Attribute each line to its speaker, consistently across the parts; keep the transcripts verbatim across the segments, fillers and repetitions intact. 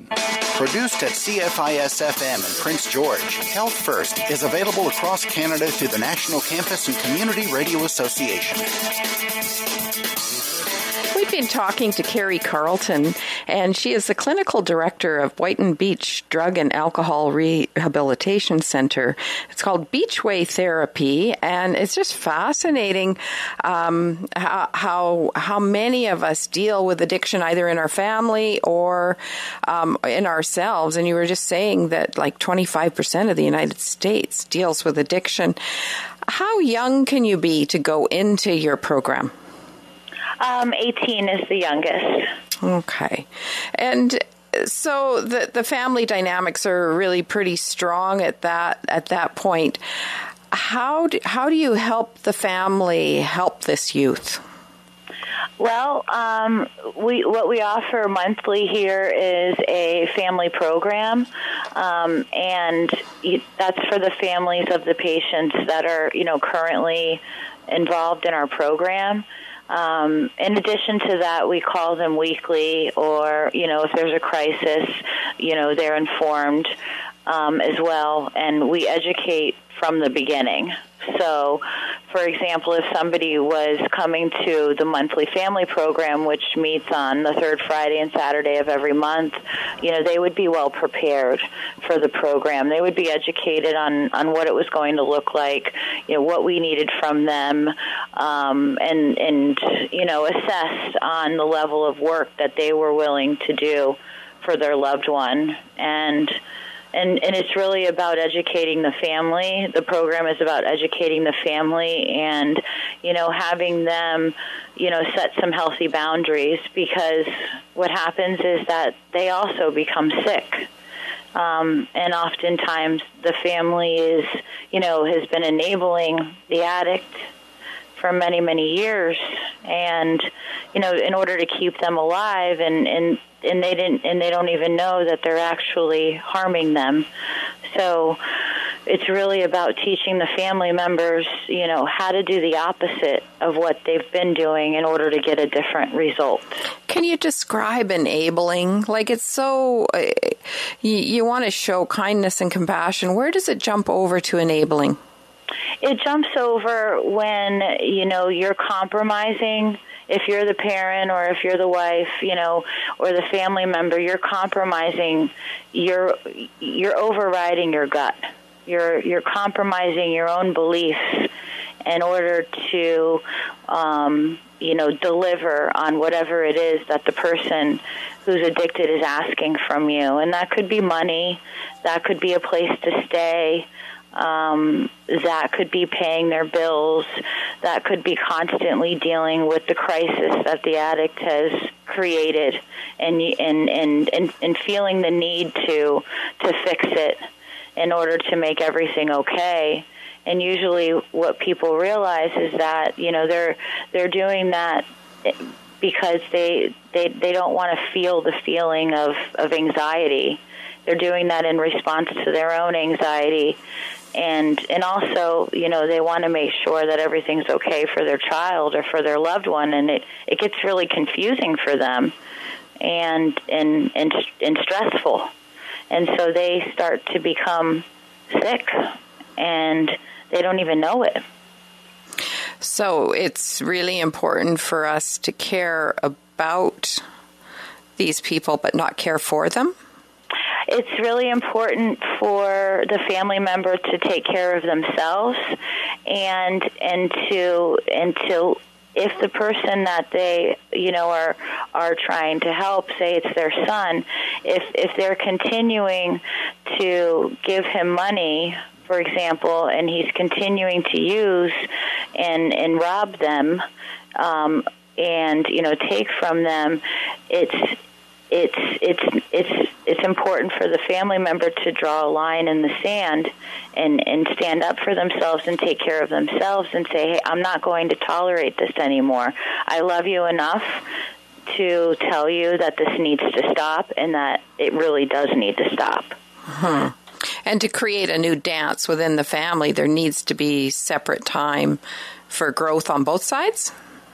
Speaker 1: Produced at C F I S F M in Prince George, Health First is available across Canada through the National Campus and Community Radio Association.
Speaker 2: We've been talking to Carrie Carlton, and she is the clinical director of Whiten Beach Drug and Alcohol Rehabilitation Center. It's called Beachway Therapy, and it's just fascinating um, how, how how many of us deal with addiction either in our family or um, in ourselves. And you were just saying that like twenty-five percent of the United States deals with addiction. How young can you be to go into your program?
Speaker 3: Um, eighteen is the youngest.
Speaker 2: Okay. And so the the family dynamics are really pretty strong at that at that point. How do, how do you help the family help this youth?
Speaker 3: Well, um, we what we offer monthly here is a family program, um, and that's for the families of the patients that are, you know, currently involved in our program. Um, in addition to that, we call them weekly, or, you know, if there's a crisis, you know, they're informed um, as well, and we educate from the beginning. So, for example, if somebody was coming to the monthly family program, which meets on the third Friday and Saturday of every month, you know, they would be well prepared for the program. They would be educated on, on what it was going to look like, you know, what we needed from them, um, and, and, you know, assessed on the level of work that they were willing to do for their loved one. And And, and it's really about educating the family. The program is about educating the family and, you know, having them, you know, set some healthy boundaries, because what happens is that they also become sick. Um, and oftentimes the family is, you know, has been enabling the addict for many, many years. And, you know, in order to keep them alive, and, and and they didn't, and they don't even know that they're actually harming them. So it's really about teaching the family members, you know, how to do the opposite of what they've been doing in order to get a different result.
Speaker 2: Can you describe enabling? Like, it's so, uh, you, you want to show kindness and compassion. Where does it jump over to enabling?
Speaker 3: It jumps over when, you know, you're compromising. If you're the parent, or if you're the wife, you know, or the family member, you're compromising. You're you're overriding your gut. You're you're compromising your own beliefs in order to, um, you know, deliver on whatever it is that the person who's addicted is asking from you, and that could be money, that could be a place to stay. Um, that could be paying their bills, that could be constantly dealing with the crisis that the addict has created, and and and and, and feeling the need to to fix it in order to make everything okay. And usually, what people realize is that, you know, they're they're doing that because they they they don't want to feel the feeling of of anxiety. They're doing that in response to their own anxiety. And and also, you know, they want to make sure that everything's okay for their child or for their loved one, and it, it gets really confusing for them and, and and and stressful. And so they start to become sick, and they don't even know it.
Speaker 2: So it's really important for us to care about these people but not care for them?
Speaker 3: It's really important for the family member to take care of themselves, and and to and to if the person that they, you know, are are trying to help, say it's their son, if if they're continuing to give him money, for example, and he's continuing to use and and rob them, um, and you know, take from them, it's it's it's it's it's important for the family member to draw a line in the sand and and stand up for themselves and take care of themselves and say, hey, I'm not going to tolerate this anymore. I love you enough to tell you that this needs to stop, and that it really does need to stop.
Speaker 2: Hmm. And to create a new dance within the family, there needs to be separate time for growth on both sides?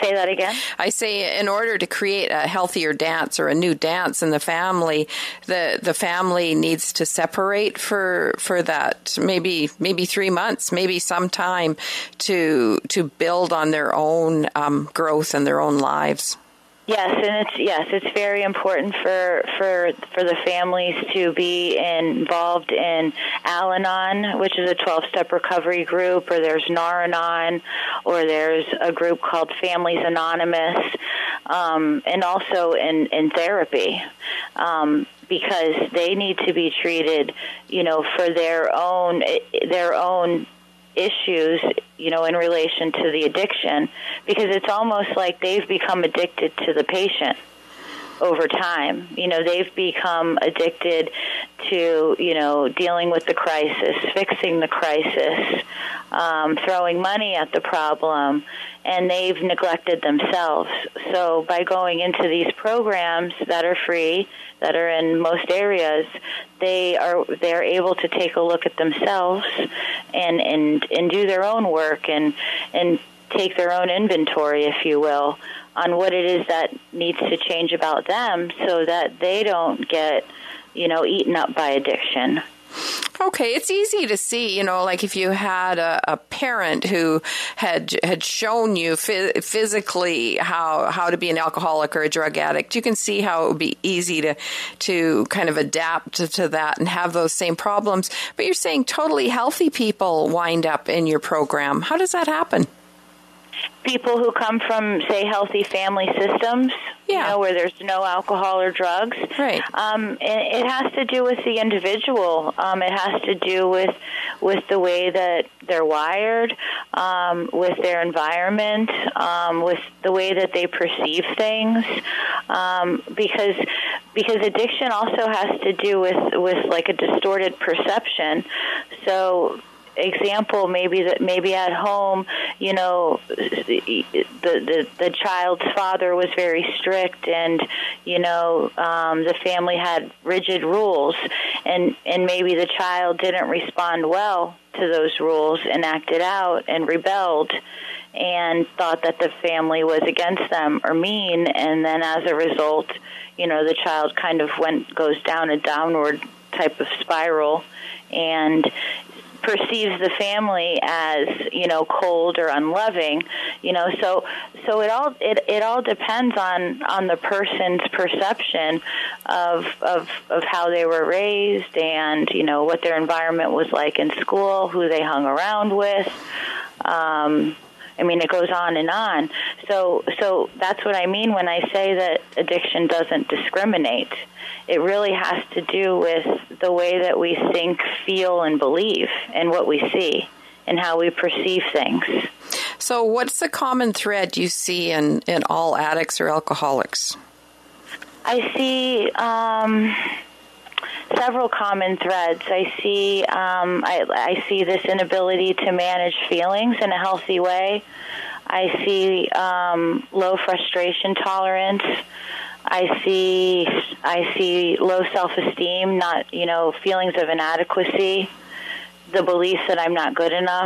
Speaker 3: Say that again?
Speaker 2: I say in order to create a healthier dance or a new dance in the family, the the family needs to separate for for that maybe maybe three months, maybe some time to to build on their own um, growth and their own lives.
Speaker 3: Yes, and it's yes, it's very important for for for the families to be involved in Al-Anon, which is a twelve-step recovery group, or there's Nar-Anon, or there's a group called Families Anonymous, um, and also in in therapy, um, because they need to be treated, you know, for their own their own. issues, you know, in relation to the addiction, because it's almost like they've become addicted to the patient over time. You know, they've become addicted to, you know, dealing with the crisis, fixing the crisis, um, throwing money at the problem, and they've neglected themselves. So by going into these programs that are free, that are in most areas, they are they're able to take a look at themselves and and, and do their own work and and take their own inventory, if you will, on what it is that needs to change about them so that they don't get, you know, eaten up by addiction.
Speaker 2: Okay, it's easy to see, you know, like if you had a, a parent who had had shown you f- physically how how to be an alcoholic or a drug addict, you can see how it would be easy to to kind of adapt to, to that and have those same problems. But you're saying totally healthy people wind up in your program. How does that happen?
Speaker 3: People who come from, say, healthy family systems,
Speaker 2: yeah.
Speaker 3: you know, where there's no alcohol or drugs.
Speaker 2: Right.
Speaker 3: Um, it, it has to do with the individual. Um, it has to do with with the way that they're wired, um, with their environment, um, with the way that they perceive things. Um, because because addiction also has to do with, with like a distorted perception. So, example, maybe that maybe at home, you know, the, the the child's father was very strict, and you know, um, the family had rigid rules, and and maybe the child didn't respond well to those rules and acted out and rebelled and thought that the family was against them or mean, and then as a result, you know, the child kind of went goes down a downward type of spiral and perceives the family as, you know, cold or unloving, you know, so so it all it, it all depends on, on the person's perception of, of of how they were raised and, you know, what their environment was like in school, who they hung around with. Um, I mean, it goes on and on. So so that's what I mean when I say that addiction doesn't discriminate. It really has to do with the way that we think, feel, and believe, and what we see, and how we perceive things.
Speaker 2: So what's the common thread you see in, in all addicts or alcoholics?
Speaker 3: I see um, several common threads. I see um, I, I see this inability to manage feelings in a healthy way. I see um, low frustration tolerance. I see I see low self-esteem, not, you know, feelings of inadequacy, the belief that I'm not good enough.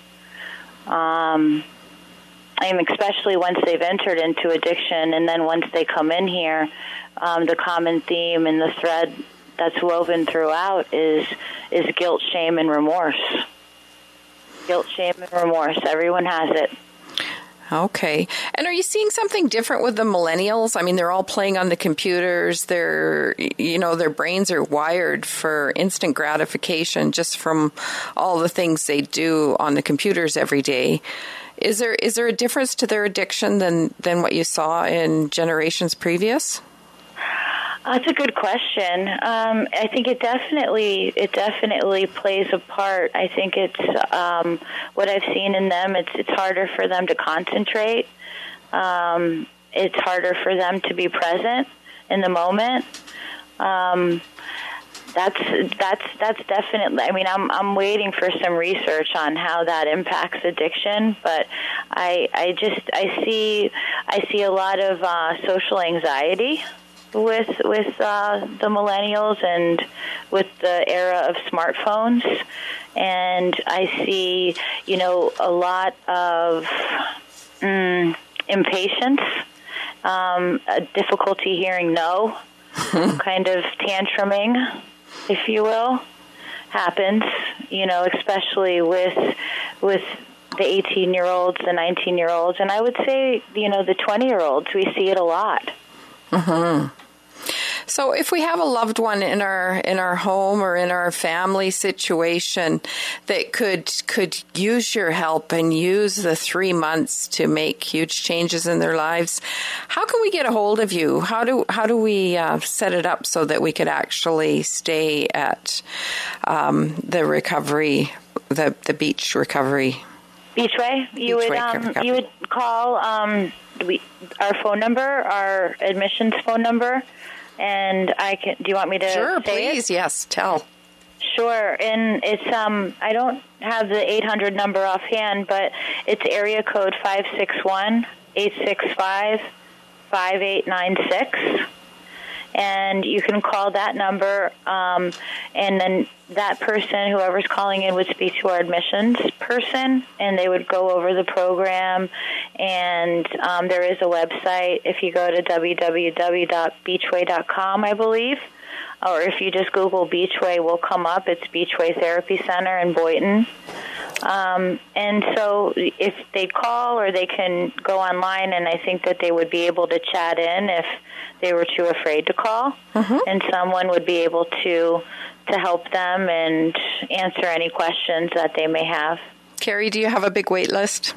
Speaker 3: Um, I mean, especially once they've entered into addiction, and then once they come in here, um, the common theme and the thread that's woven throughout is is guilt, shame, and remorse. Guilt, shame, and remorse. Everyone has it.
Speaker 2: Okay. And are you seeing something different with the millennials? I mean, they're all playing on the computers. They're, you know, their brains are wired for instant gratification just from all the things they do on the computers every day. Is there is there a difference to their addiction than, than what you saw in generations previous?
Speaker 3: That's a good question. Um, I think it definitely it definitely plays a part. I think it's um, what I've seen in them. It's it's harder for them to concentrate. Um, it's harder for them to be present in the moment. Um, that's that's that's definitely. I mean, I'm I'm waiting for some research on how that impacts addiction, but I I just I see I see a lot of uh, social anxiety with with uh, the millennials and with the era of smartphones. And I see, you know, a lot of, mm, impatience, um, a difficulty hearing no, kind of tantruming, if you will, happens, you know, especially with with the eighteen-year-olds, the nineteen-year-olds, and I would say, you know, the twenty-year-olds, we see it a lot.
Speaker 2: Mm-hmm. So if we have a loved one in our in our home or in our family situation that could could use your help and use the three months to make huge changes in their lives, how can we get a hold of you? How do how do we uh, set it up so that we could actually stay at um, the recovery, the the beach recovery?
Speaker 3: Beachway. You
Speaker 2: Beachway
Speaker 3: would um,
Speaker 2: recovery.
Speaker 3: you would call um, we, our phone number, our admissions phone number. And I can. Do you want me to?
Speaker 2: Sure,
Speaker 3: say
Speaker 2: please.
Speaker 3: It?
Speaker 2: Yes, tell.
Speaker 3: Sure, and it's um. I don't have the eight hundred number offhand, but it's area code five six one eight six five five eight nine six, and you can call that number. Um, and then that person, whoever's calling in, would speak to our admissions person, and they would go over the program. And um, there is a website. If you go to w w w dot beachway dot com, I believe, or if you just Google Beachway, will come up. It's Beachway Therapy Center in Boynton. Um, and so if they call, or they can go online, and I think that they would be able to chat in if they were too afraid to call, mm-hmm. and someone would be able to to help them and answer any questions that they may have.
Speaker 2: Carrie, do you have a big wait list?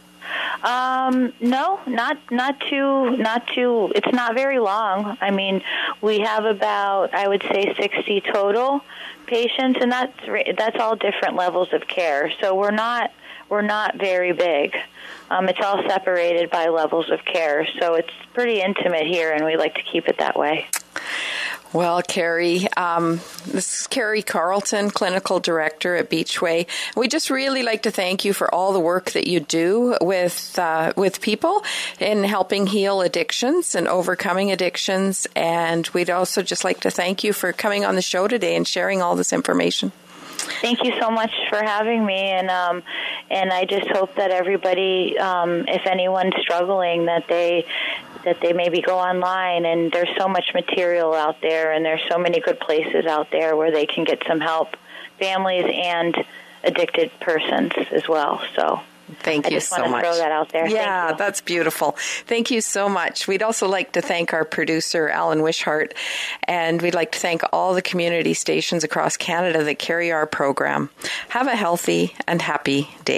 Speaker 3: Um, no, not not too not too. It's not very long. I mean, we have about, I would say, sixty total patients, and that's that's all different levels of care. So we're not we're not very big. Um, it's all separated by levels of care. So it's pretty intimate here, and we like to keep it that way.
Speaker 2: Well, Carrie, um, this is Carrie Carlton, Clinical Director at Beachway. We just really like to thank you for all the work that you do with uh, with people in helping heal addictions and overcoming addictions. And we'd also just like to thank you for coming on the show today and sharing all this information.
Speaker 3: Thank you so much for having me, and um, and I just hope that everybody, um, if anyone's struggling, that they that they maybe go online, and there's so much material out there, and there's so many good places out there where they can get some help, families and addicted persons as well. So
Speaker 2: thank you so much.
Speaker 3: I just want to throw that out there.
Speaker 2: Yeah, that's beautiful. Thank you so much. We'd also like to thank our producer, Alan Wishart, and we'd like to thank all the community stations across Canada that carry our program. Have a healthy and happy day.